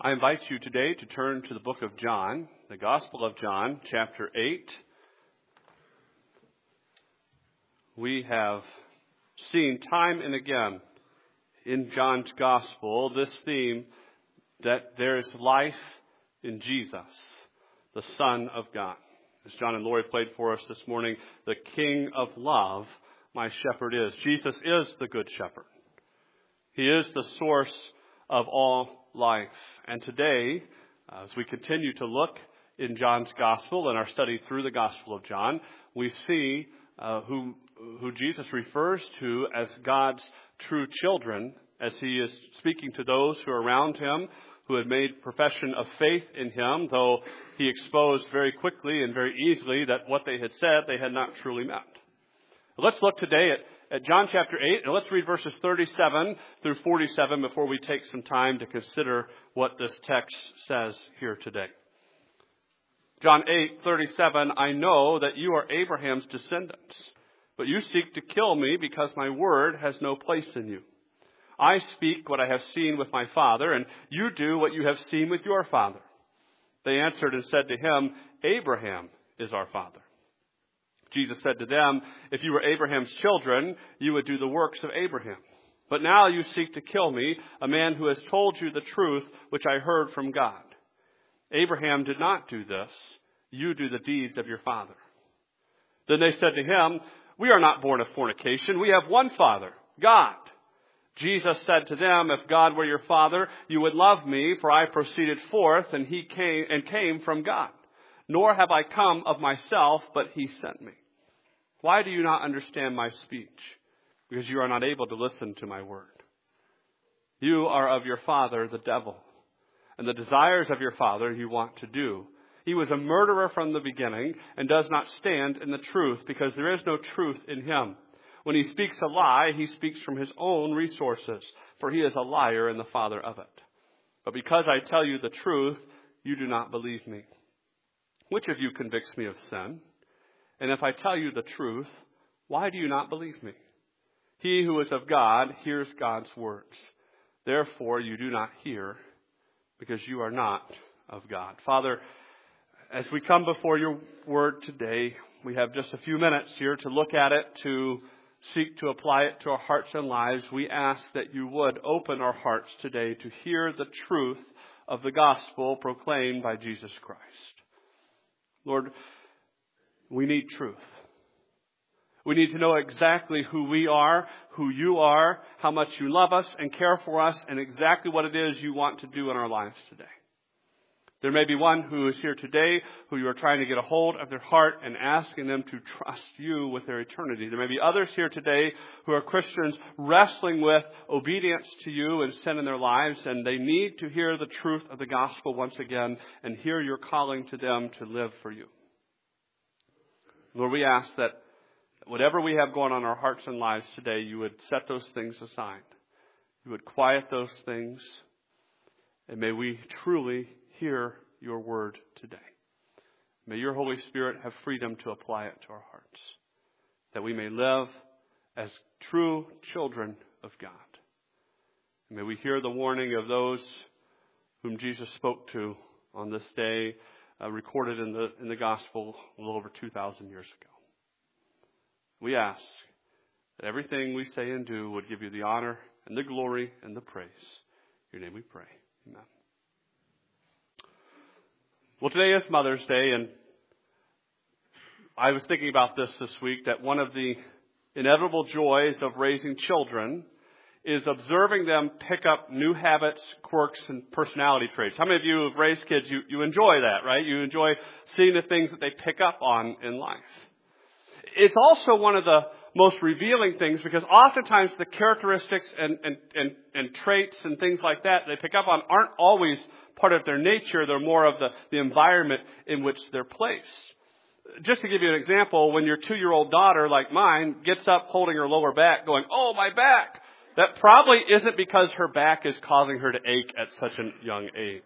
I invite you today to turn to the book of John, the Gospel of John, chapter 8. We have seen time and again in John's Gospel this theme that there is life in Jesus, the Son of God. As John and Lori played for us this morning, the King of Love, my shepherd is. Jesus is the Good Shepherd. He is the source of all life. And today, as we continue to look in John's Gospel and our study through the Gospel of John, we see who Jesus refers to as God's true children as he is speaking to those who are around him, who had made profession of faith in him, though he exposed very quickly and very easily that what they had said they had not truly meant. Let's look today at John chapter 8, and let's read verses 37 through 47 before we take some time to consider what this text says here today. John 8:37, I know that you are Abraham's descendants, but you seek to kill me because my word has no place in you. I speak what I have seen with my father, and you do what you have seen with your father. They answered and said to him, Abraham is our father. Jesus said to them, if you were Abraham's children, you would do the works of Abraham. But now you seek to kill me, a man who has told you the truth, which I heard from God. Abraham did not do this. You do the deeds of your father. Then they said to him, we are not born of fornication. We have one Father, God. Jesus said to them, if God were your Father, you would love me, for I proceeded forth and came from God. Nor have I come of myself, but he sent me. Why do you not understand my speech? Because you are not able to listen to my word. You are of your father, the devil, and the desires of your father you want to do. He was a murderer from the beginning and does not stand in the truth, because there is no truth in him. When he speaks a lie, he speaks from his own resources, for he is a liar and the father of it. But because I tell you the truth, you do not believe me. Which of you convicts me of sin? And if I tell you the truth, why do you not believe me? He who is of God hears God's words. Therefore you do not hear, because you are not of God. Father, as we come before your word today, we have just a few minutes here to look at it, to seek to apply it to our hearts and lives. We ask that you would open our hearts today to hear the truth of the gospel proclaimed by Jesus Christ. Lord, we need truth. We need to know exactly who we are, who you are, how much you love us and care for us, and exactly what it is you want to do in our lives today. There may be one who is here today who you are trying to get a hold of their heart and asking them to trust you with their eternity. There may be others here today who are Christians wrestling with obedience to you and sin in their lives, and they need to hear the truth of the gospel once again and hear your calling to them to live for you. Lord, we ask that whatever we have going on in our hearts and lives today, you would set those things aside. You would quiet those things, and may we truly hear your word today. May your Holy Spirit have freedom to apply it to our hearts, that we may live as true children of God. And may we hear the warning of those whom Jesus spoke to on this day, recorded in the gospel a little over 2,000 years ago. We ask that everything we say and do would give you the honor and the glory and the praise. In your name we pray. Amen. Well, today is Mother's Day, and I was thinking about this week, that one of the inevitable joys of raising children is observing them pick up new habits, quirks, and personality traits. How many of you have raised kids, you enjoy that, right? You enjoy seeing the things that they pick up on in life. It's also one of the most revealing things, because oftentimes the characteristics and traits and things like that they pick up on aren't always part of their nature. They're more of the environment in which they're placed. Just to give you an example, when your 2-year-old daughter, like mine, gets up holding her lower back going, oh, my back, that probably isn't because her back is causing her to ache at such a young age.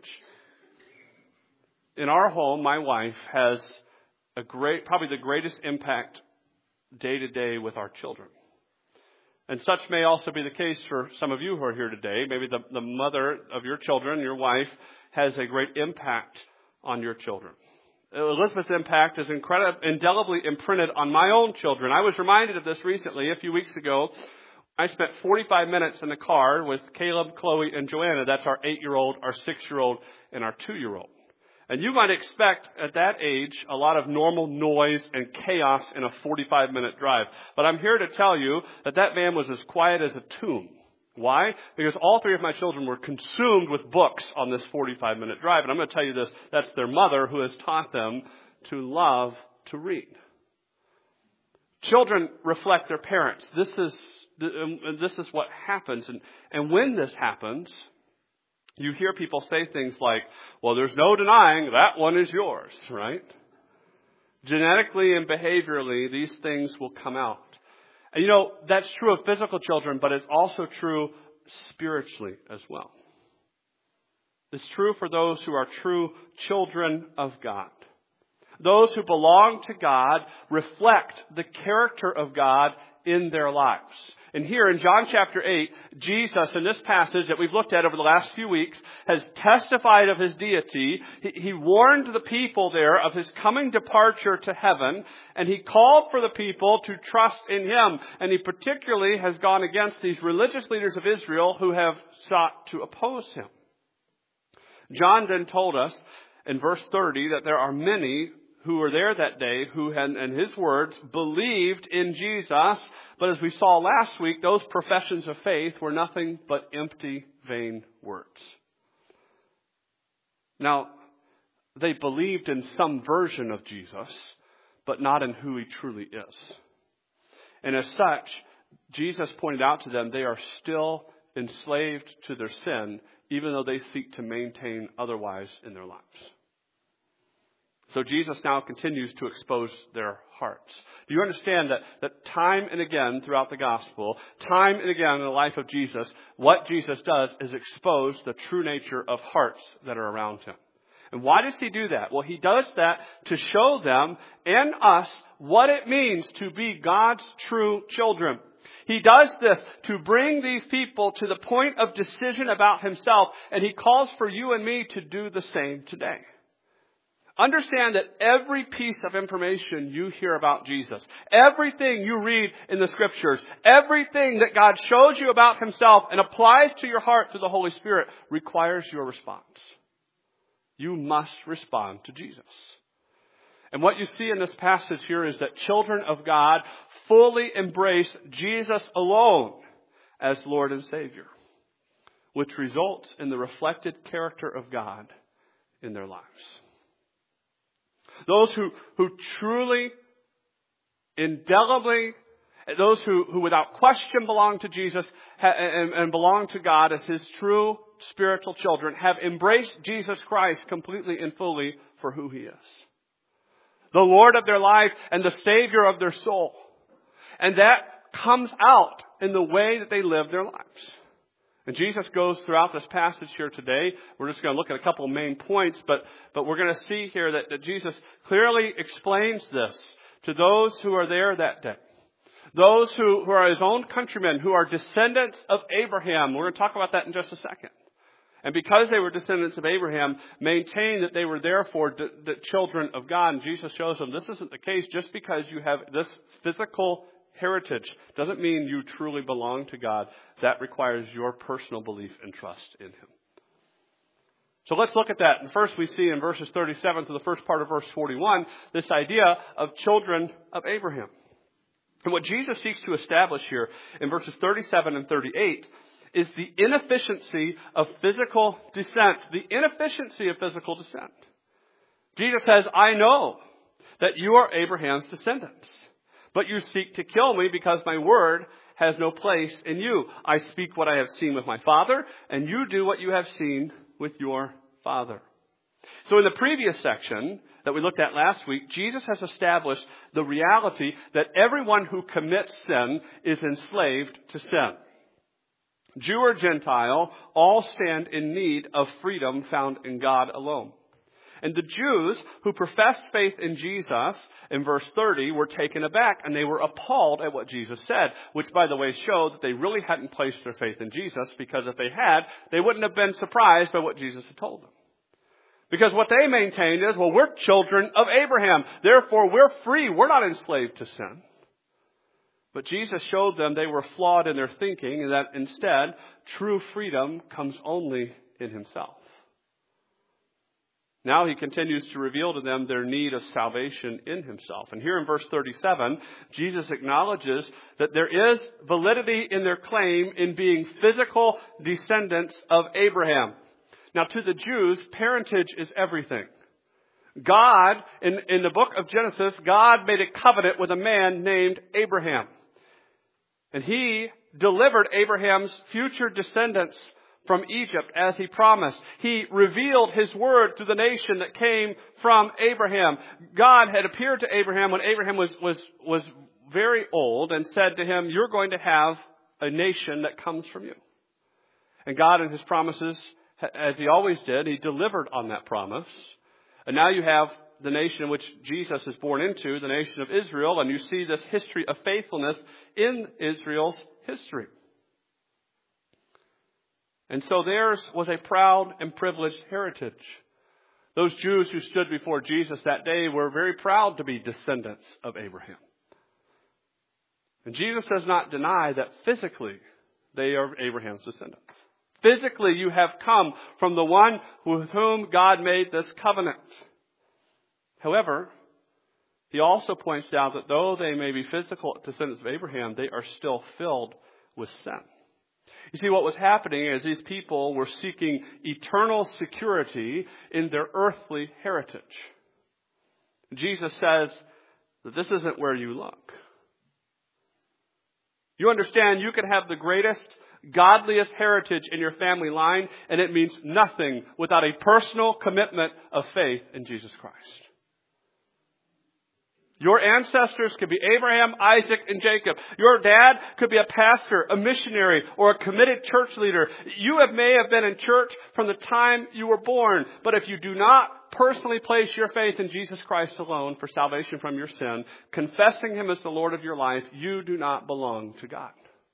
In our home, my wife has probably the greatest impact day to day with our children. And such may also be the case for some of you who are here today. Maybe the mother of your children, your wife, has a great impact on your children. Elizabeth's impact is indelibly imprinted on my own children. I was reminded of this recently, a few weeks ago. I spent 45 minutes in the car with Caleb, Chloe, and Joanna. That's our 8-year-old, our 6-year-old, and our 2-year-old. And you might expect at that age a lot of normal noise and chaos in a 45-minute drive. But I'm here to tell you that that van was as quiet as a tomb. Why? Because all 3 of my children were consumed with books on this 45-minute drive. And I'm going to tell you this, that's their mother who has taught them to love to read. Children reflect their parents. This is what happens. And when this happens, you hear people say things like, well, there's no denying that one is yours, right? Genetically and behaviorally, these things will come out. And you know, that's true of physical children, but it's also true spiritually as well. It's true for those who are true children of God. Those who belong to God reflect the character of God in their lives. And here in John chapter 8, Jesus, in this passage that we've looked at over the last few weeks, has testified of his deity. He warned the people there of his coming departure to heaven, and he called for the people to trust in him. And he particularly has gone against these religious leaders of Israel who have sought to oppose him. John then told us in verse 30 that there are many who were there that day who had, in his words, believed in Jesus. But as we saw last week, those professions of faith were nothing but empty, vain words. Now, they believed in some version of Jesus, but not in who he truly is. And as such, Jesus pointed out to them they are still enslaved to their sin, even though they seek to maintain otherwise in their lives. So Jesus now continues to expose their hearts. Do you understand that time and again throughout the gospel, time and again in the life of Jesus, what Jesus does is expose the true nature of hearts that are around him. And why does he do that? Well, he does that to show them and us what it means to be God's true children. He does this to bring these people to the point of decision about himself, and he calls for you and me to do the same today. Understand that every piece of information you hear about Jesus, everything you read in the scriptures, everything that God shows you about himself and applies to your heart through the Holy Spirit requires your response. You must respond to Jesus. And what you see in this passage here is that children of God fully embrace Jesus alone as Lord and Savior, which results in the reflected character of God in their lives. Those who truly, indelibly, those who without question belong to Jesus and belong to God as his true spiritual children have embraced Jesus Christ completely and fully for who he is. The Lord of their life and the Savior of their soul. And that comes out in the way that they live their lives. And Jesus goes throughout this passage here today. We're just going to look at a couple of main points, but we're going to see here that Jesus clearly explains this to those who are there that day. Those who are his own countrymen, who are descendants of Abraham. We're going to talk about that in just a second. And because they were descendants of Abraham, maintain that they were therefore the children of God. And Jesus shows them this isn't the case. Just because you have this physical heritage doesn't mean you truly belong to God. That requires your personal belief and trust in him. So let's look at that. And first we see in verses 37 to the first part of verse 41, this idea of children of Abraham. And what Jesus seeks to establish here in verses 37 and 38 is the inefficiency of physical descent. The inefficiency of physical descent. Jesus says, I know that you are Abraham's descendants, but you seek to kill me because my word has no place in you. I speak what I have seen with my father, and you do what you have seen with your father. So in the previous section that we looked at last week, Jesus has established the reality that everyone who commits sin is enslaved to sin. Jew or Gentile, all stand in need of freedom found in God alone. And the Jews who professed faith in Jesus, in verse 30, were taken aback and they were appalled at what Jesus said, which, by the way, showed that they really hadn't placed their faith in Jesus, because if they had, they wouldn't have been surprised by what Jesus had told them. Because what they maintained is, well, we're children of Abraham. Therefore, we're free. We're not enslaved to sin. But Jesus showed them they were flawed in their thinking and that instead, true freedom comes only in himself. Now he continues to reveal to them their need of salvation in himself. And here in verse 37, Jesus acknowledges that there is validity in their claim in being physical descendants of Abraham. Now, to the Jews, parentage is everything. God, in the book of Genesis, God made a covenant with a man named Abraham. And he delivered Abraham's future descendants from Egypt as he promised. He revealed his word to the nation that came from Abraham. God had appeared to Abraham when Abraham was very old and said to him, you're going to have a nation that comes from you. And God in his promises, as he always did, he delivered on that promise. And now you have the nation in which Jesus is born into, the nation of Israel, and you see this history of faithfulness in Israel's history. And so theirs was a proud and privileged heritage. Those Jews who stood before Jesus that day were very proud to be descendants of Abraham. And Jesus does not deny that physically they are Abraham's descendants. Physically, you have come from the one with whom God made this covenant. However, he also points out that though they may be physical descendants of Abraham, they are still filled with sin. You see, what was happening is these people were seeking eternal security in their earthly heritage. Jesus says that this isn't where you look. You understand, you can have the greatest, godliest heritage in your family line, and it means nothing without a personal commitment of faith in Jesus Christ. Your ancestors could be Abraham, Isaac, and Jacob. Your dad could be a pastor, a missionary, or a committed church leader. You may have been in church from the time you were born, but if you do not personally place your faith in Jesus Christ alone for salvation from your sin, confessing him as the Lord of your life, you do not belong to God.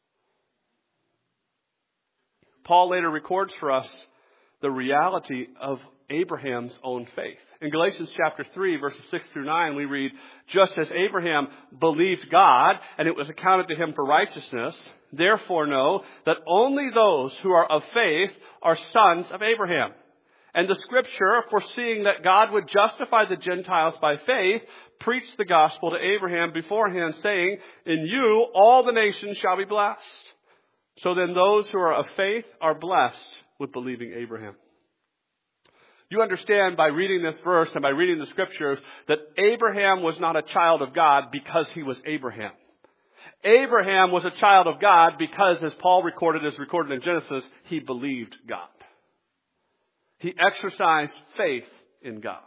Paul later records for us the reality of Abraham's own faith. In Galatians chapter 3, verses 6 through 9, we read, just as Abraham believed God, and it was accounted to him for righteousness, therefore know that only those who are of faith are sons of Abraham. And the scripture, foreseeing that God would justify the Gentiles by faith, preached the gospel to Abraham beforehand, saying, in you all the nations shall be blessed. So then those who are of faith are blessed with believing Abraham. You understand by reading this verse and by reading the scriptures that Abraham was not a child of God because he was Abraham. Abraham was a child of God because, as Paul recorded in Genesis, he believed God. He exercised faith in God.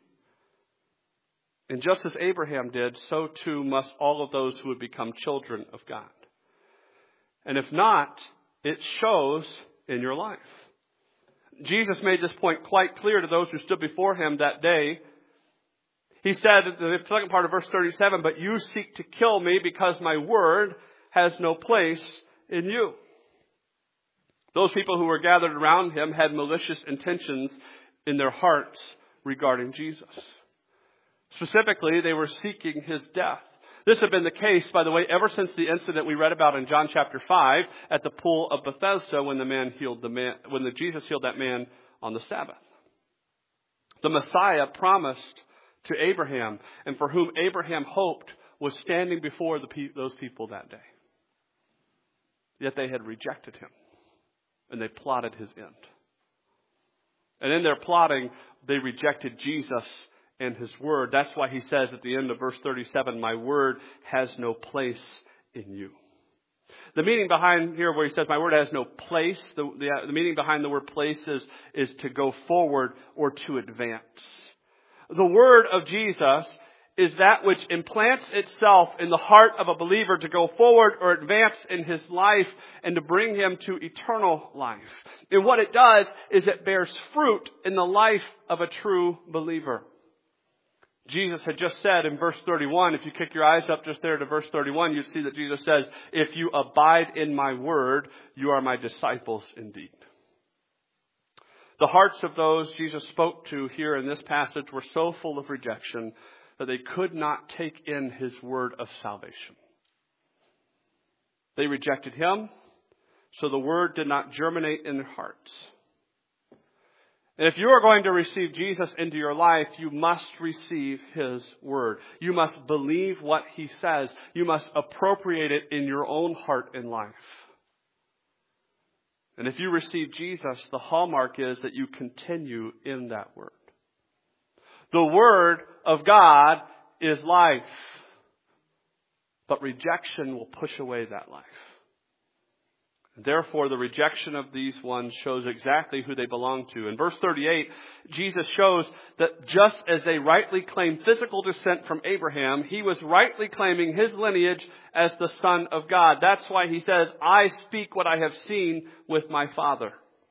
And just as Abraham did, so too must all of those who would become children of God. And if not, it shows in your life. Jesus made this point quite clear to those who stood before him that day. He said in the second part of verse 37, but you seek to kill me because my word has no place in you. Those people who were gathered around him had malicious intentions in their hearts regarding Jesus. Specifically, they were seeking his death. This had been the case, by the way, ever since the incident we read about in John chapter 5 at the pool of Bethesda when Jesus healed that man on the Sabbath. The Messiah promised to Abraham and for whom Abraham hoped was standing before those people that day. Yet they had rejected him and they plotted his end. And in their plotting, they rejected Jesus and his word. That's why he says at the end of verse 37, my word has no place in you. The meaning behind here where he says my word has no place, the meaning behind the word place is to go forward or to advance. The word of Jesus is that which implants itself in the heart of a believer to go forward or advance in his life and to bring him to eternal life. And what it does is it bears fruit in the life of a true believer. Jesus had just said in verse 31, if you kick your eyes up just there to verse 31, you'd see that Jesus says, if you abide in my word, you are my disciples indeed. The hearts of those Jesus spoke to here in this passage were so full of rejection that they could not take in his word of salvation. They rejected him, so the word did not germinate in their hearts. And if you are going to receive Jesus into your life, you must receive his word. You must believe what he says. You must appropriate it in your own heart and life. And if you receive Jesus, the hallmark is that you continue in that word. The word of God is life, but rejection will push away that life. Therefore, the rejection of these ones shows exactly who they belong to. In verse 38, Jesus shows that just as they rightly claimed physical descent from Abraham, he was rightly claiming his lineage as the Son of God. That's why he says, I speak what I have seen with my Father.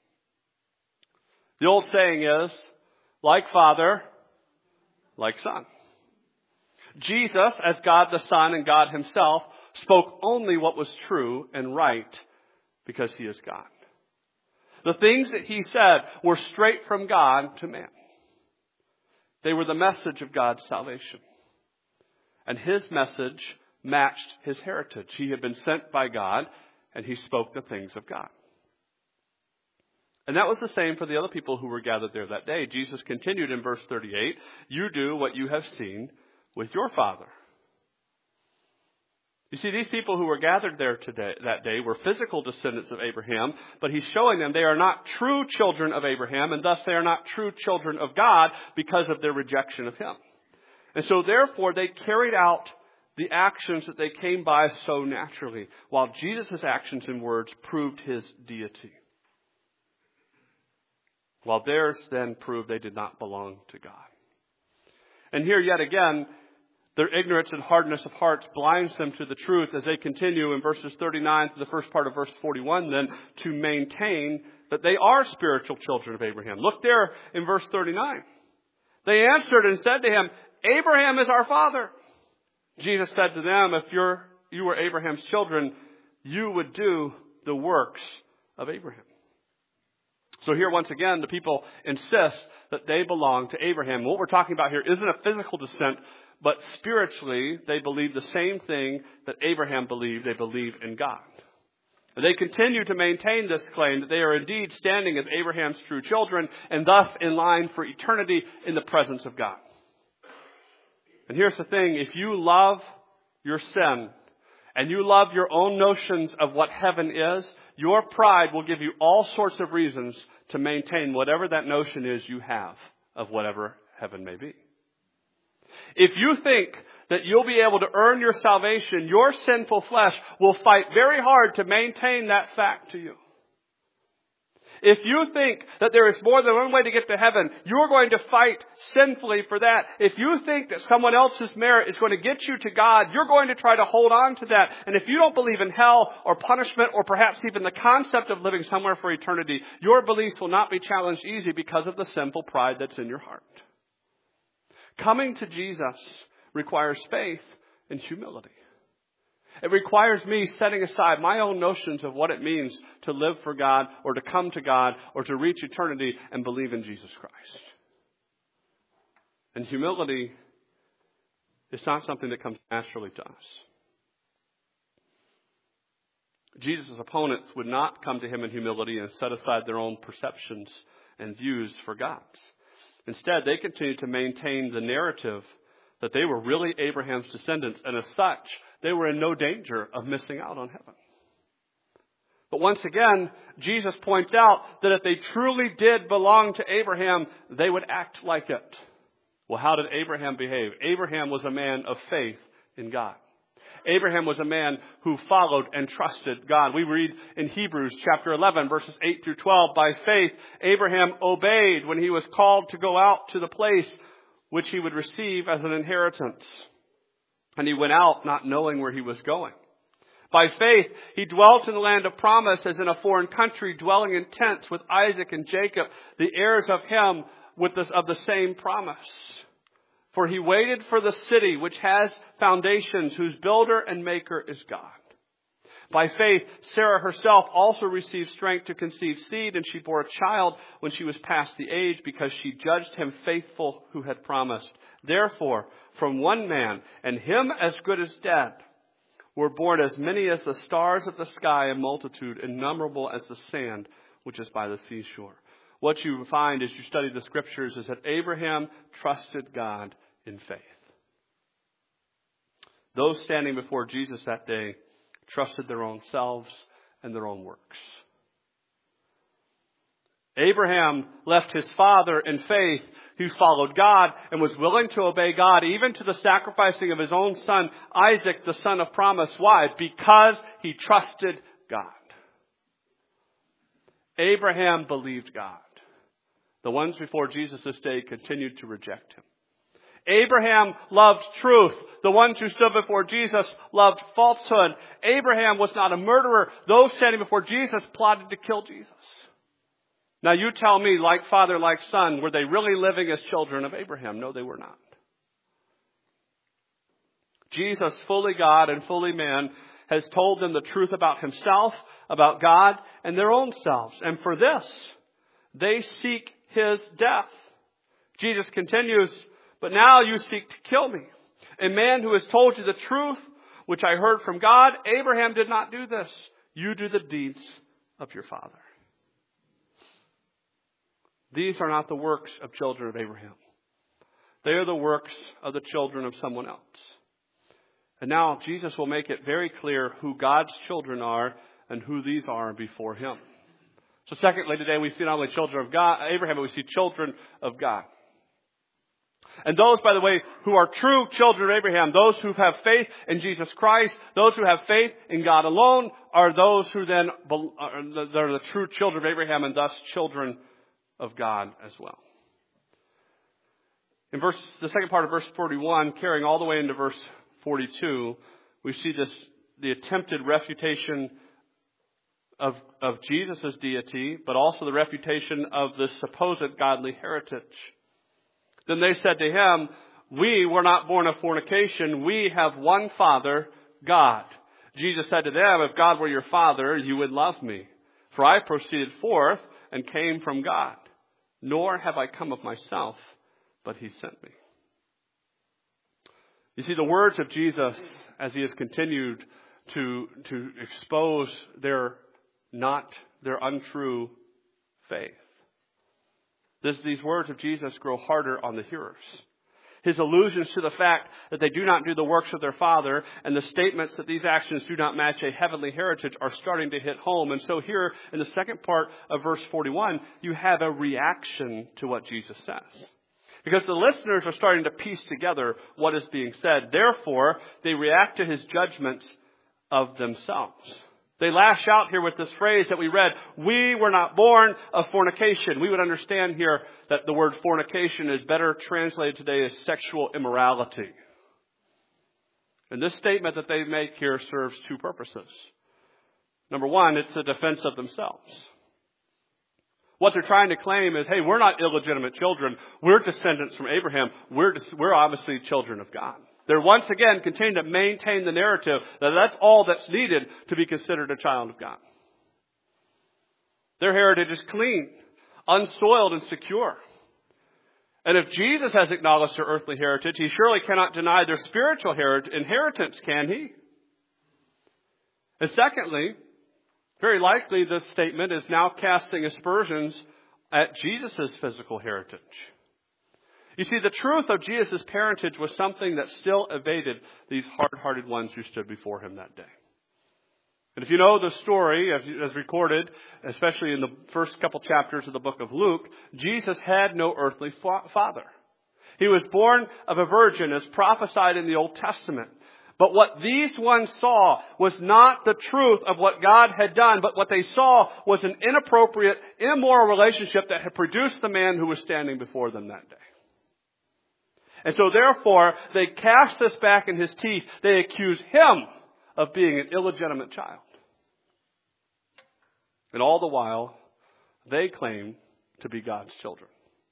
The old saying is, like Father, like Son. Jesus, as God the Son and God himself, spoke only what was true and right because he is God. The things that he said were straight from God to man. They were the message of God's salvation. And his message matched his heritage. He had been sent by God, and he spoke the things of God. And that was the same for the other people who were gathered there that day. Jesus continued in verse 38, you do what you have seen with your father. You see, these people who were gathered there that day were physical descendants of Abraham, but he's showing them they are not true children of Abraham, and thus they are not true children of God because of their rejection of him. And so therefore they carried out the actions that they came by so naturally, while Jesus' actions and words proved his deity. While theirs then proved they did not belong to God. And here yet again, their ignorance and hardness of hearts blinds them to the truth as they continue in verses 39 to the first part of verse 41 then to maintain that they are spiritual children of Abraham. Look there in verse 39. They answered and said to him, Abraham is our father. Jesus said to them, if you were Abraham's children, you would do the works of Abraham. So here once again, the people insist that they belong to Abraham. What we're talking about here isn't a physical descent, but spiritually, they believe the same thing that Abraham believed. They believe in God. And they continue to maintain this claim that they are indeed standing as Abraham's true children and thus in line for eternity in the presence of God. And here's the thing. If you love your sin and you love your own notions of what heaven is, your pride will give you all sorts of reasons to maintain whatever that notion is you have of whatever heaven may be. If you think that you'll be able to earn your salvation, your sinful flesh will fight very hard to maintain that fact to you. If you think that there is more than one way to get to heaven, you're going to fight sinfully for that. If you think that someone else's merit is going to get you to God, you're going to try to hold on to that. And if you don't believe in hell or punishment or perhaps even the concept of living somewhere for eternity, your beliefs will not be challenged easy because of the sinful pride that's in your heart. Coming to Jesus requires faith and humility. It requires me setting aside my own notions of what it means to live for God or to come to God or to reach eternity and believe in Jesus Christ. And humility is not something that comes naturally to us. Jesus' opponents would not come to him in humility and set aside their own perceptions and views for God's. Instead, they continued to maintain the narrative that they were really Abraham's descendants, and as such, they were in no danger of missing out on heaven. But once again, Jesus points out that if they truly did belong to Abraham, they would act like it. Well, how did Abraham behave? Abraham was a man of faith in God. Abraham was a man who followed and trusted God. We read in Hebrews chapter 11, verses 8 through 12, by faith, Abraham obeyed when he was called to go out to the place which he would receive as an inheritance. And he went out not knowing where he was going. By faith, he dwelt in the land of promise as in a foreign country, dwelling in tents with Isaac and Jacob, the heirs of him of the same promise. For he waited for the city which has foundations, whose builder and maker is God. By faith, Sarah herself also received strength to conceive seed, and she bore a child when she was past the age, because she judged him faithful who had promised. Therefore, from one man, and him as good as dead, were born as many as the stars of the sky, a multitude innumerable as the sand which is by the seashore. What you find as you study the scriptures is that Abraham trusted God in faith. Those standing before Jesus that day trusted their own selves and their own works. Abraham left his father in faith, who followed God and was willing to obey God, even to the sacrificing of his own son, Isaac, the son of promise. Why? Because he trusted God. Abraham believed God. The ones before Jesus' day continued to reject him. Abraham loved truth. The ones who stood before Jesus loved falsehood. Abraham was not a murderer. Those standing before Jesus plotted to kill Jesus. Now you tell me, like father, like son, were they really living as children of Abraham? No, they were not. Jesus, fully God and fully man, has told them the truth about himself, about God, and their own selves. And for this, they seek his death. Jesus continues, but now you seek to kill me, a man who has told you the truth, which I heard from God. Abraham did not do this. You do the deeds of your father. These are not the works of children of Abraham. They are the works of the children of someone else. And now Jesus will make it very clear who God's children are and who these are before him. So secondly, today we see not only children of God, Abraham, but we see children of God. And those, by the way, who are true children of Abraham, those who have faith in Jesus Christ, those who have faith in God alone, are those who then are the true children of Abraham and thus children of God as well. In the second part of verse 41, carrying all the way into verse 42, we see the attempted refutation of Jesus' deity, but also the refutation of the supposed godly heritage. Then they said to him, we were not born of fornication. We have one Father, God. Jesus said to them, if God were your Father, you would love me. For I proceeded forth and came from God. Nor have I come of myself, but he sent me. You see, the words of Jesus, as he has continued to expose their untrue faith. These words of Jesus grow harder on the hearers. His allusions to the fact that they do not do the works of their Father and the statements that these actions do not match a heavenly heritage are starting to hit home. And so here in the second part of verse 41, you have a reaction to what Jesus says. Because the listeners are starting to piece together what is being said. Therefore, they react to his judgments of themselves. They lash out here with this phrase that we read, we were not born of fornication. We would understand here that the word fornication is better translated today as sexual immorality. And this statement that they make here serves two purposes. Number one, it's a defense of themselves. What they're trying to claim is, hey, we're not illegitimate children. We're descendants from Abraham. We're obviously children of God. They're once again continuing to maintain the narrative that that's all that's needed to be considered a child of God. Their heritage is clean, unsoiled, and secure. And if Jesus has acknowledged their earthly heritage, he surely cannot deny their spiritual inheritance, can he? And secondly, very likely this statement is now casting aspersions at Jesus' physical heritage. You see, the truth of Jesus' parentage was something that still evaded these hard-hearted ones who stood before him that day. And if you know the story, as recorded, especially in the first couple chapters of the book of Luke, Jesus had no earthly father. He was born of a virgin, as prophesied in the Old Testament. But what these ones saw was not the truth of what God had done, but what they saw was an inappropriate, immoral relationship that had produced the man who was standing before them that day. And so therefore, they cast this back in his teeth. They accuse him of being an illegitimate child. And all the while, they claim to be God's children.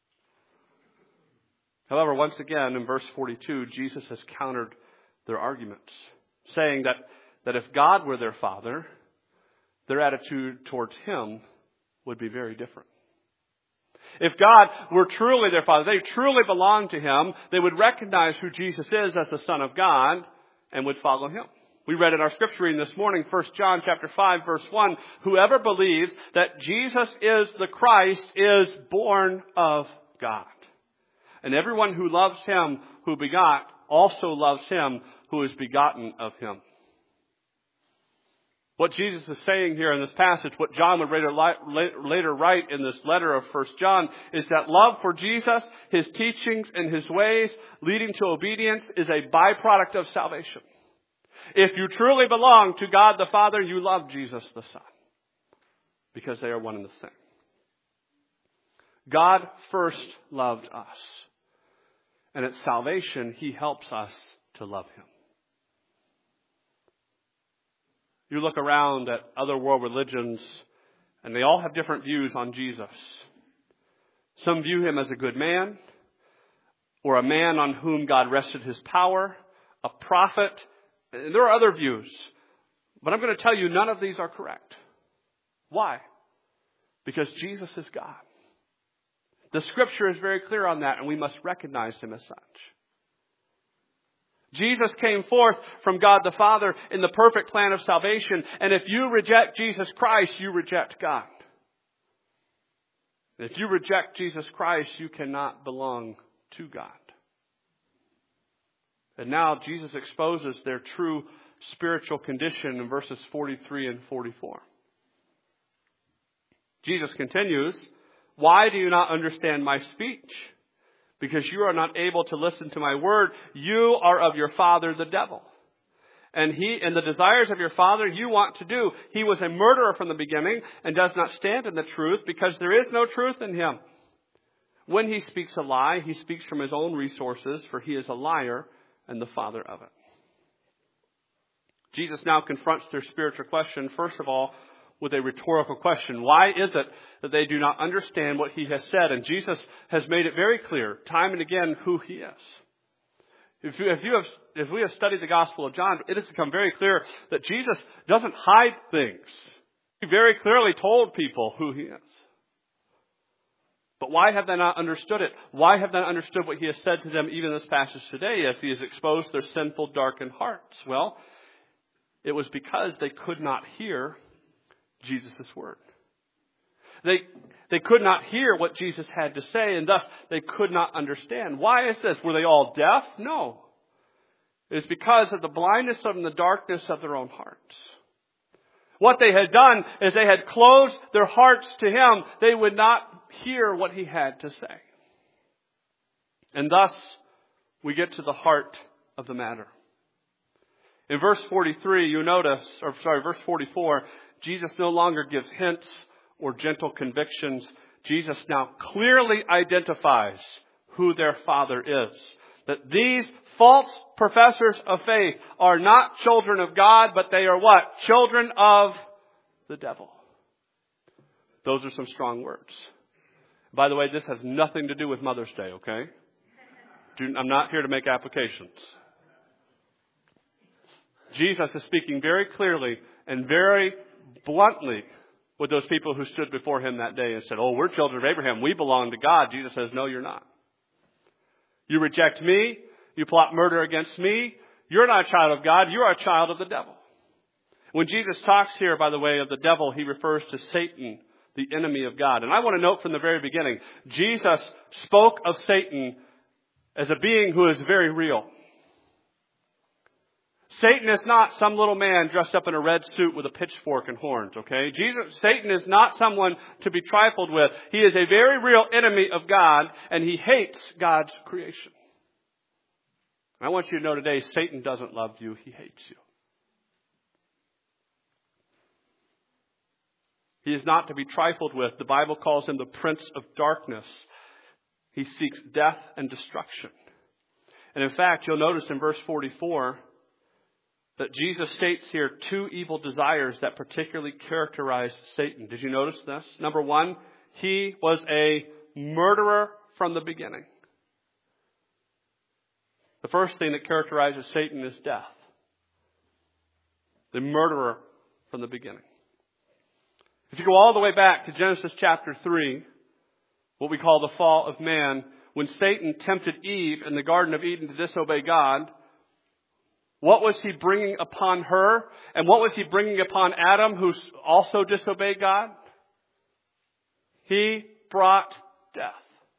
However, once again, in verse 42, Jesus has countered their arguments, saying that that if God were their Father, their attitude towards Him would be very different. If God were truly their Father, they truly belonged to Him, they would recognize who Jesus is as the Son of God and would follow Him. We read in our scripture reading this morning, 1 John chapter 5, verse 1, whoever believes that Jesus is the Christ is born of God. And everyone who loves Him who begot also loves Him who is begotten of Him. What Jesus is saying here in this passage, what John would later write in this letter of 1 John, is that love for Jesus, His teachings and His ways leading to obedience is a byproduct of salvation. If you truly belong to God the Father, you love Jesus the Son, because they are one and the same. God first loved us, and at salvation, He helps us to love Him. You look around at other world religions, and they all have different views on Jesus. Some view Him as a good man, or a man on whom God rested His power, a prophet. And there are other views. But I'm going to tell you, none of these are correct. Why? Because Jesus is God. The Scripture is very clear on that, and we must recognize Him as such. Jesus came forth from God the Father in the perfect plan of salvation. And if you reject Jesus Christ, you reject God. If you reject Jesus Christ, you cannot belong to God. And now Jesus exposes their true spiritual condition in verses 43 and 44. Jesus continues, "Why do you not understand my speech? Because you are not able to listen to my word. You are of your father, the devil. And the desires of your father you want to do. He was a murderer from the beginning and does not stand in the truth because there is no truth in him. When he speaks a lie, he speaks from his own resources, for he is a liar and the father of it." Jesus now confronts their spiritual question, first of all, with a rhetorical question. Why is it that they do not understand what He has said? And Jesus has made it very clear, time and again, who He is. If we have studied the Gospel of John, it has become very clear that Jesus doesn't hide things. He very clearly told people who He is. But why have they not understood it? Why have they not understood what He has said to them even in this passage today as He has exposed their sinful, darkened hearts? Well, it was because they could not hear Jesus' word. They could not hear what Jesus had to say, and thus they could not understand. Why is this? Were they all deaf? No. It is because of the blindness and the darkness of their own hearts. What they had done is they had closed their hearts to Him. They would not hear what He had to say. And thus, we get to the heart of the matter. In verse 43, verse 44, Jesus no longer gives hints or gentle convictions. Jesus now clearly identifies who their Father is. That these false professors of faith are not children of God, but they are what? Children of the devil. Those are some strong words. By the way, this has nothing to do with Mother's Day, okay? I'm not here to make applications. Jesus is speaking very clearly and very bluntly with those people who stood before Him that day and said, "Oh, we're children of Abraham. We belong to God." Jesus says, "No, you're not. You reject me. You plot murder against me. You're not a child of God. You are a child of the devil." When Jesus talks here, by the way, of the devil, He refers to Satan, the enemy of God. And I want to note from the very beginning, Jesus spoke of Satan as a being who is very real. Satan is not some little man dressed up in a red suit with a pitchfork and horns, okay? Satan is not someone to be trifled with. He is a very real enemy of God, and he hates God's creation. I want you to know today, Satan doesn't love you. He hates you. He is not to be trifled with. The Bible calls him the prince of darkness. He seeks death and destruction. And in fact, you'll notice in verse 44 that Jesus states here two evil desires that particularly characterized Satan. Did you notice this? Number one, he was a murderer from the beginning. The first thing that characterizes Satan is death. the murderer from the beginning. If you go all the way back to Genesis chapter 3, what we call the fall of man, when Satan tempted Eve in the Garden of Eden to disobey God, what was he bringing upon her? And what was he bringing upon Adam, who also disobeyed God? He brought death.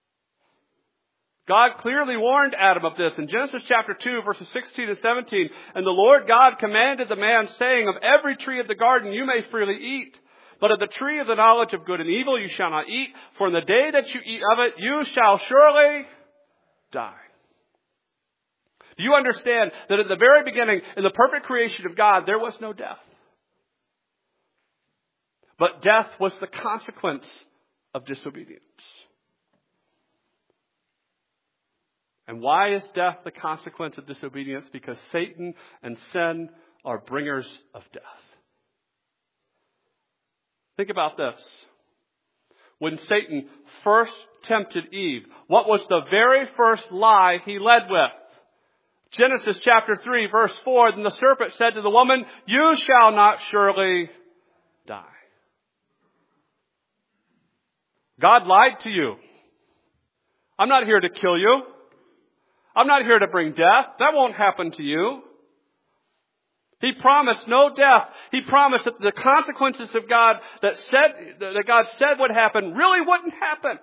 God clearly warned Adam of this in Genesis chapter 2, verses 16 and 17. And the Lord God commanded the man, saying, of every tree of the garden you may freely eat, but of the tree of the knowledge of good and evil you shall not eat, for in the day that you eat of it, you shall surely die. Do you understand that at the very beginning, in the perfect creation of God, there was no death? But death was the consequence of disobedience. And why is death the consequence of disobedience? Because Satan and sin are bringers of death. Think about this. When Satan first tempted Eve, what was the very first lie he led with? Genesis chapter 3, verse 4, then the serpent said to the woman, you shall not surely die. God lied to you. I'm not here to kill you. I'm not here to bring death. That won't happen to you. He promised no death. He promised that the consequences of God that God said would happen really wouldn't happen.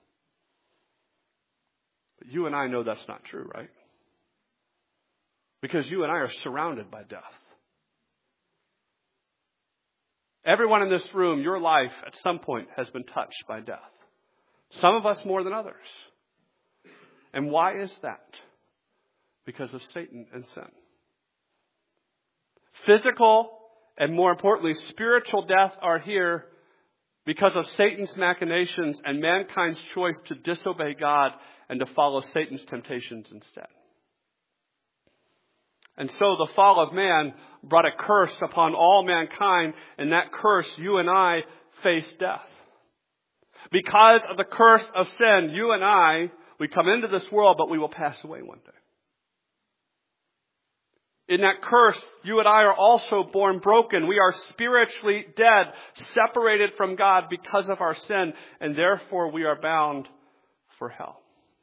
But you and I know that's not true, right? Because you and I are surrounded by death. Everyone in this room, your life at some point has been touched by death. Some of us more than others. And why is that? Because of Satan and sin. Physical and, more importantly, spiritual death are here because of Satan's machinations and mankind's choice to disobey God and to follow Satan's temptations instead. And so the fall of man brought a curse upon all mankind, and that curse, you and I face death. Because of the curse of sin, you and I, we come into this world, but we will pass away one day. In that curse, you and I are also born broken. We are spiritually dead, separated from God because of our sin, and therefore we are bound for hell.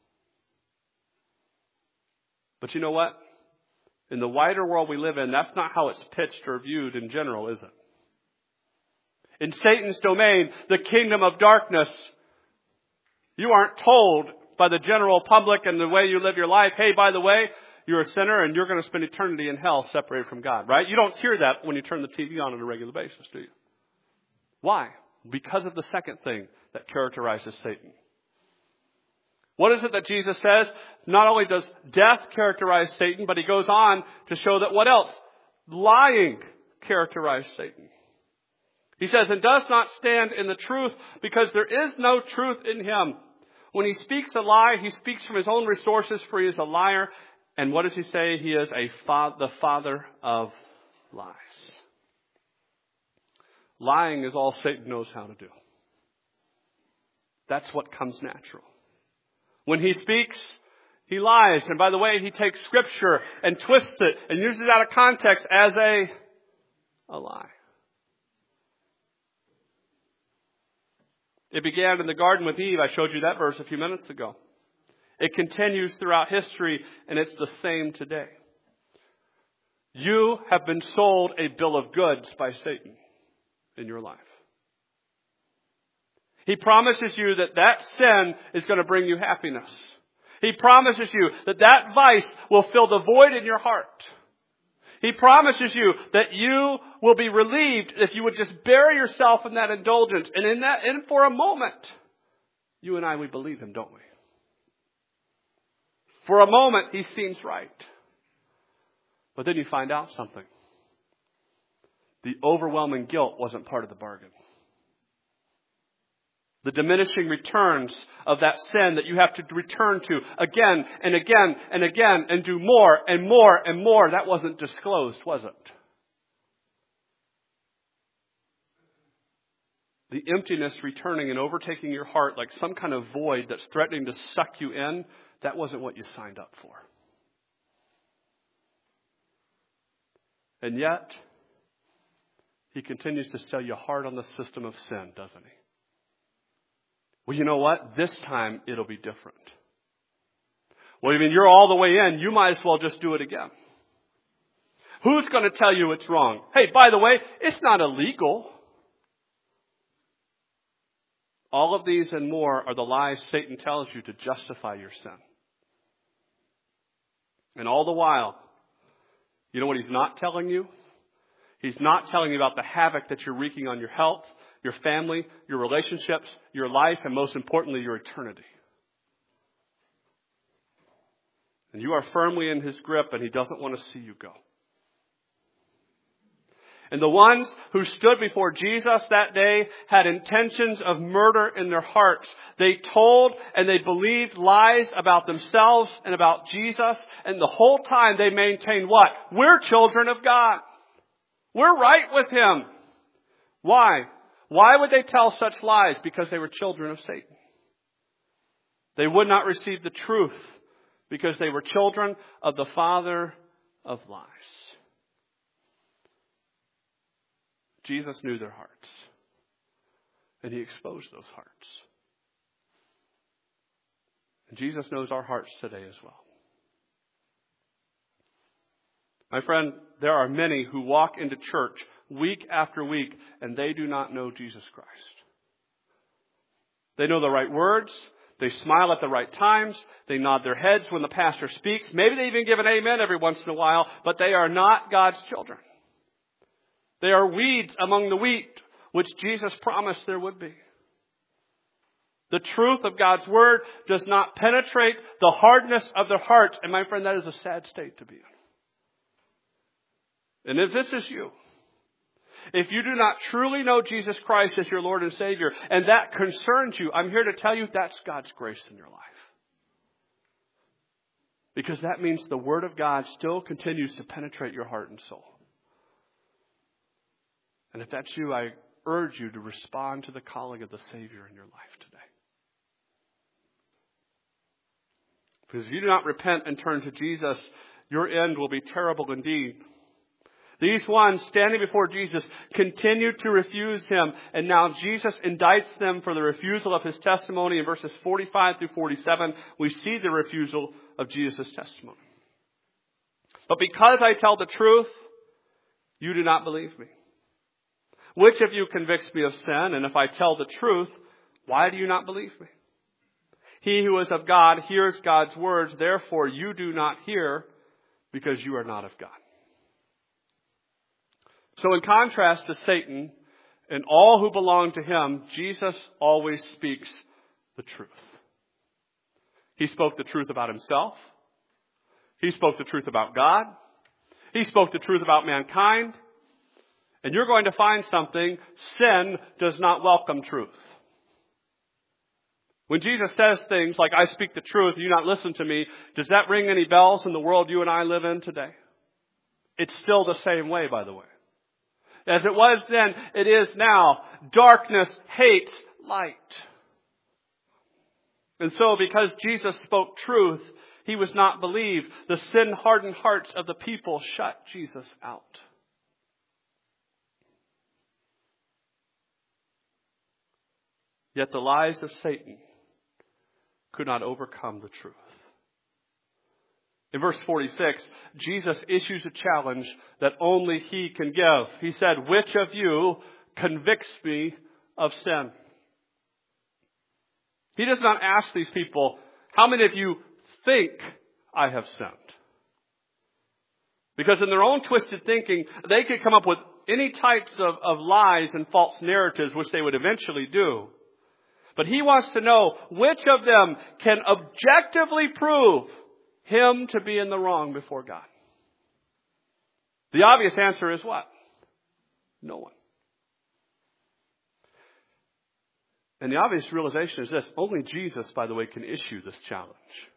But you know what? In the wider world we live in, that's not how it's pitched or viewed in general, is it? In Satan's domain, the kingdom of darkness, you aren't told by the general public and the way you live your life, hey, by the way, you're a sinner and you're going to spend eternity in hell separated from God, right? You don't hear that when you turn the TV on a regular basis, do you? Why? Because of the second thing that characterizes Satan. What is it that Jesus says? Not only does death characterize Satan, but he goes on to show that what else? Lying characterizes Satan. He says, and does not stand in the truth because there is no truth in him. When he speaks a lie, he speaks from his own resources, for he is a liar. And what does he say? He is the father of lies. Lying is all Satan knows how to do. That's what comes natural. When he speaks, he lies. And by the way, he takes Scripture and twists it and uses it out of context as a lie. It began in the garden with Eve. I showed you that verse a few minutes ago. It continues throughout history, and it's the same today. You have been sold a bill of goods by Satan in your life. He promises you that that sin is going to bring you happiness. He promises you that that vice will fill the void in your heart. He promises you that you will be relieved if you would just bury yourself in that indulgence. And for a moment, you and I, we believe him, don't we? For a moment, he seems right. But then you find out something. The overwhelming guilt wasn't part of the bargain. The diminishing returns of that sin that you have to return to again and again and again and do more and more and more, that wasn't disclosed, was it? The emptiness returning and overtaking your heart like some kind of void that's threatening to suck you in, that wasn't what you signed up for. And yet, he continues to sell you hard on the system of sin, doesn't he? Well, you know what? This time it'll be different. Well, I mean, you're all the way in. You might as well just do it again. Who's going to tell you it's wrong? Hey, by the way, it's not illegal. All of these and more are the lies Satan tells you to justify your sin. And all the while, you know what he's not telling you? He's not telling you about the havoc that you're wreaking on your health, your family, your relationships, your life, and most importantly, your eternity. And you are firmly in his grip, and he doesn't want to see you go. And the ones who stood before Jesus that day had intentions of murder in their hearts. They told and they believed lies about themselves and about Jesus. And the whole time they maintained what? We're children of God. We're right with him. Why? Why would they tell such lies? Because they were children of Satan. They would not receive the truth because they were children of the father of lies. Jesus knew their hearts, and he exposed those hearts. And Jesus knows our hearts today as well. My friend, there are many who walk into church week after week, and they do not know Jesus Christ. They know the right words. They smile at the right times. They nod their heads when the pastor speaks. Maybe they even give an amen every once in a while, but they are not God's children. They are weeds among the wheat, which Jesus promised there would be. The truth of God's word does not penetrate the hardness of their hearts. And my friend, that is a sad state to be in. And if this is you, if you do not truly know Jesus Christ as your Lord and Savior, and that concerns you, I'm here to tell you that's God's grace in your life. Because that means the word of God still continues to penetrate your heart and soul. And if that's you, I urge you to respond to the calling of the Savior in your life today. Because if you do not repent and turn to Jesus, your end will be terrible indeed. These ones standing before Jesus continued to refuse him, and now Jesus indicts them for the refusal of his testimony. In verses 45 through 47, we see the refusal of Jesus' testimony. But because I tell the truth, you do not believe me. Which of you convicts me of sin? And if I tell the truth, why do you not believe me? He who is of God hears God's words. Therefore, you do not hear because you are not of God. So in contrast to Satan and all who belong to him, Jesus always speaks the truth. He spoke the truth about himself. He spoke the truth about God. He spoke the truth about mankind. And you're going to find something. Sin does not welcome truth. When Jesus says things like, I speak the truth, you not listen to me, does that ring any bells in the world you and I live in today? It's still the same way, by the way. As it was then, it is now. Darkness hates light. And so because Jesus spoke truth, he was not believed. The sin-hardened hearts of the people shut Jesus out. Yet the lies of Satan could not overcome the truth. In verse 46, Jesus issues a challenge that only he can give. He said, which of you convicts me of sin? He does not ask these people, how many of you think I have sinned? Because in their own twisted thinking, they could come up with any types of lies and false narratives, which they would eventually do. But he wants to know which of them can objectively prove him to be in the wrong before God. The obvious answer is what? No one. And the obvious realization is this. Only Jesus, by the way, can issue this challenge.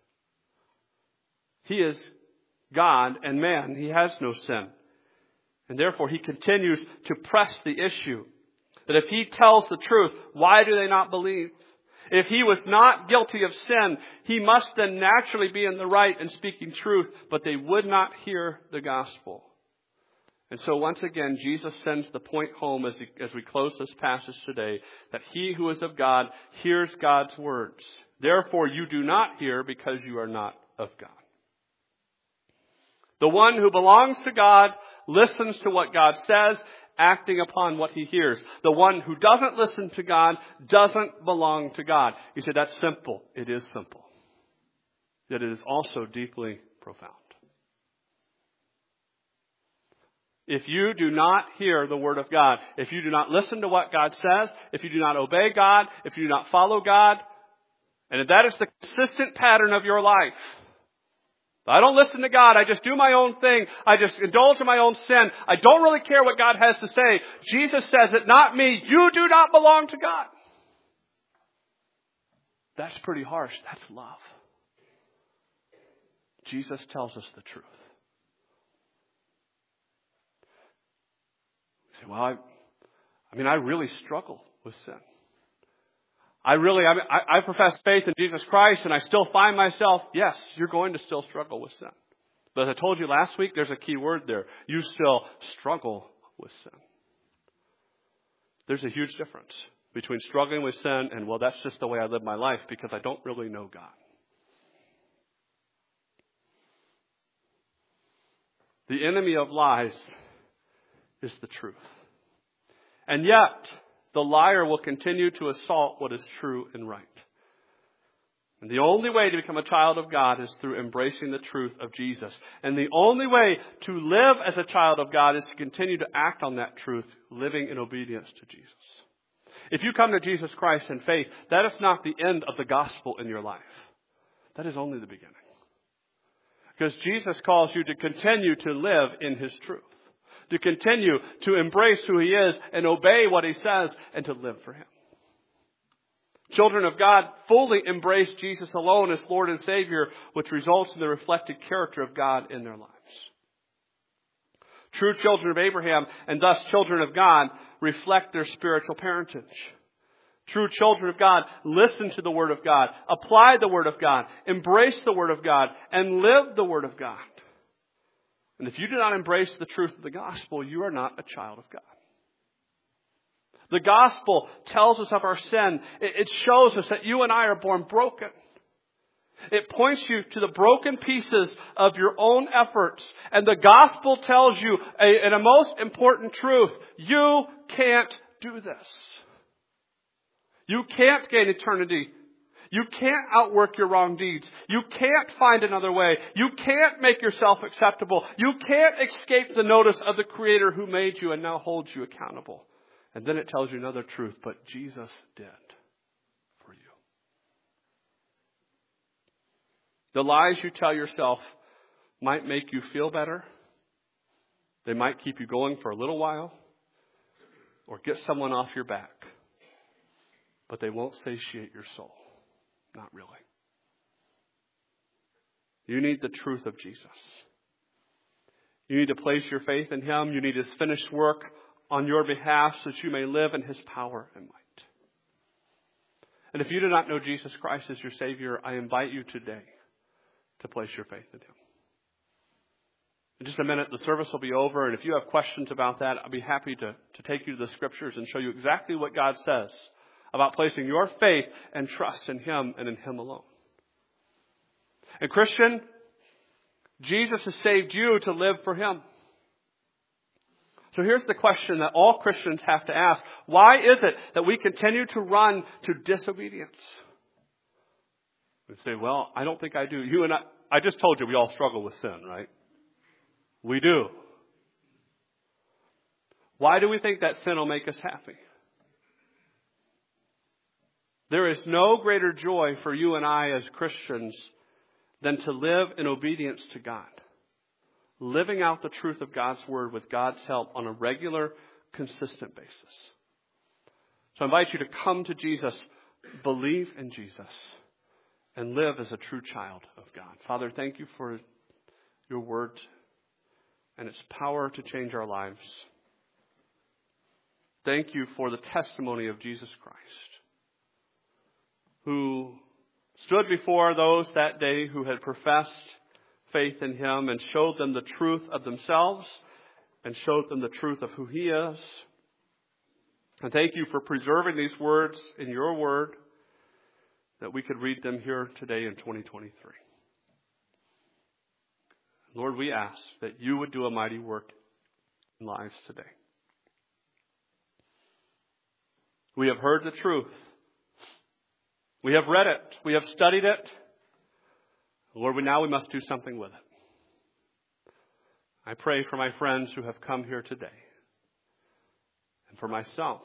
He is God and man. He has no sin. And therefore, he continues to press the issue. That if he tells the truth, why do they not believe? If he was not guilty of sin, he must then naturally be in the right and speaking truth, but they would not hear the gospel. And so once again, Jesus sends the point home as we close this passage today, that he who is of God hears God's words. Therefore, you do not hear because you are not of God. The one who belongs to God listens to what God says, acting upon what he hears. The one who doesn't listen to God doesn't belong to God. You say, that's simple. It is simple. Yet it is also deeply profound. If you do not hear the word of God, if you do not listen to what God says, if you do not obey God, if you do not follow God, and if that is the consistent pattern of your life, I don't listen to God, I just do my own thing, I just indulge in my own sin, I don't really care what God has to say, Jesus says it, not me, you do not belong to God. That's pretty harsh. That's love. Jesus tells us the truth. You say, well, I really struggle with sin. I profess faith in Jesus Christ and I still find myself, yes, you're going to still struggle with sin. But as I told you last week, there's a key word there. You still struggle with sin. There's a huge difference between struggling with sin and, well, that's just the way I live my life because I don't really know God. The enemy of lies is the truth. And yet, the liar will continue to assault what is true and right. And the only way to become a child of God is through embracing the truth of Jesus. And the only way to live as a child of God is to continue to act on that truth, living in obedience to Jesus. If you come to Jesus Christ in faith, that is not the end of the gospel in your life. That is only the beginning. Because Jesus calls you to continue to live in His truth. To continue to embrace who He is and obey what He says and to live for Him. Children of God fully embrace Jesus alone as Lord and Savior, which results in the reflected character of God in their lives. True children of Abraham and thus children of God reflect their spiritual parentage. True children of God listen to the Word of God, apply the Word of God, embrace the Word of God, and live the Word of God. And if you do not embrace the truth of the gospel, you are not a child of God. The gospel tells us of our sin. It shows us that you and I are born broken. It points you to the broken pieces of your own efforts. And the gospel tells you a most important truth. You can't do this. You can't gain eternity. You can't outwork your wrong deeds. You can't find another way. You can't make yourself acceptable. You can't escape the notice of the Creator who made you and now holds you accountable. And then it tells you another truth, but Jesus did for you. The lies you tell yourself might make you feel better. They might keep you going for a little while or get someone off your back. But they won't satiate your soul. Not really. You need the truth of Jesus. You need to place your faith in Him. You need His finished work on your behalf so that you may live in His power and might. And if you do not know Jesus Christ as your Savior, I invite you today to place your faith in Him. In just a minute, the service will be over, and if you have questions about that, I'll be happy to take you to the Scriptures and show you exactly what God says about placing your faith and trust in Him and in Him alone. And Christian, Jesus has saved you to live for Him. So here's the question that all Christians have to ask. Why is it that we continue to run to disobedience? We say, well, I don't think I do. You and I just told you we all struggle with sin, right? We do. Why do we think that sin will make us happy? There is no greater joy for you and I as Christians than to live in obedience to God. Living out the truth of God's Word with God's help on a regular, consistent basis. So I invite you to come to Jesus, believe in Jesus, and live as a true child of God. Father, thank you for your Word and its power to change our lives. Thank you for the testimony of Jesus Christ, who stood before those that day who had professed faith in Him and showed them the truth of themselves and showed them the truth of who He is. And thank You for preserving these words in Your Word, that we could read them here today in 2023. Lord, we ask that You would do a mighty work in lives today. We have heard the truth. We have read it. We have studied it. Lord, now we must do something with it. I pray for my friends who have come here today, and for myself,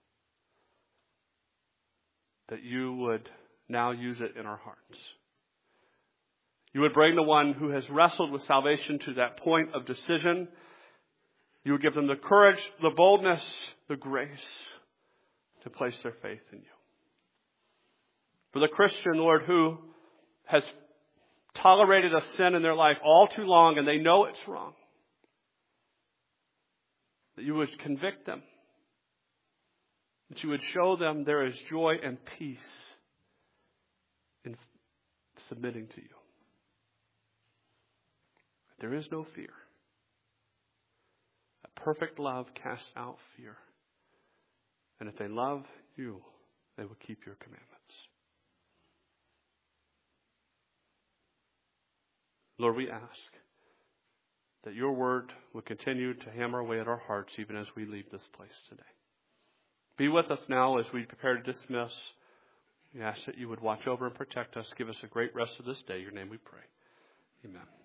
that You would now use it in our hearts. You would bring the one who has wrestled with salvation to that point of decision. You would give them the courage, the boldness, the grace to place their faith in You. For the Christian, Lord, who has tolerated a sin in their life all too long and they know it's wrong, that You would convict them, that You would show them there is joy and peace in submitting to You. There is no fear. A perfect love casts out fear. And if they love You, they will keep Your commandments. Lord, we ask that Your word will continue to hammer away at our hearts even as we leave this place today. Be with us now as we prepare to dismiss. We ask that You would watch over and protect us. Give us a great rest of this day. In Your name we pray. Amen.